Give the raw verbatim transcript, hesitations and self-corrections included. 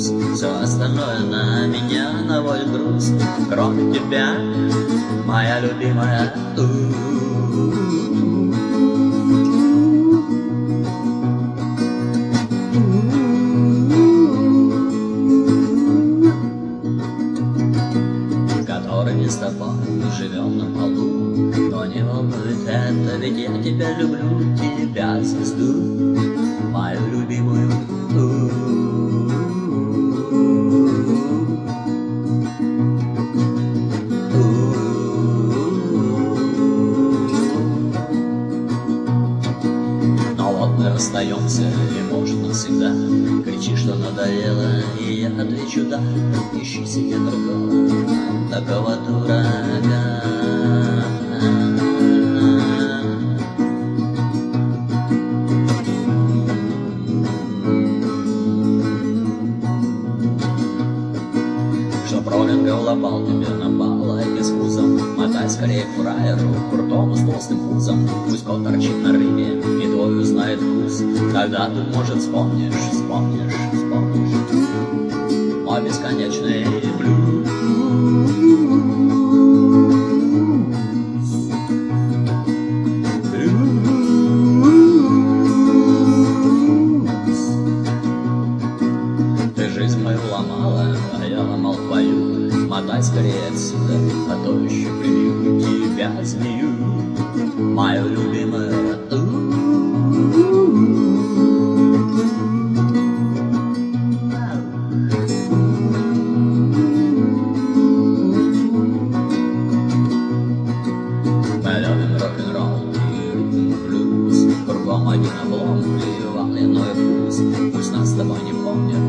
блюз. Все остальное на меня наводит груз, кроме тебя, моя любимая. Который с тобой живем на полу, но не волнует это, ведь я тебя люблю, тебя, звезду, мою любимую. Но вот мы расстаемся, и может навсегда. Кричи, что надоело, и я отвечу да. Ищи себе другого, такого дурака. Чтоб роллингов лопал тебе на балайке с пузом, мотай скорее к фраеру, крутому с толстым пузом. Пусть кот торчит на рыбе, и твой узнает вкус. Тогда ты, может, вспомнишь, вспомнишь, вспомнишь мой бесконечный блюз. Ты жизнь мою ломала, а я ломал твою. Мотай скорее отсюда, а то еще прибью тебя, змею, мою любимую. Мы любим рок-н-ролл и ритм-блюз, кругом один облом, плевал иной вкус. Пусть нас с тобой не помнят,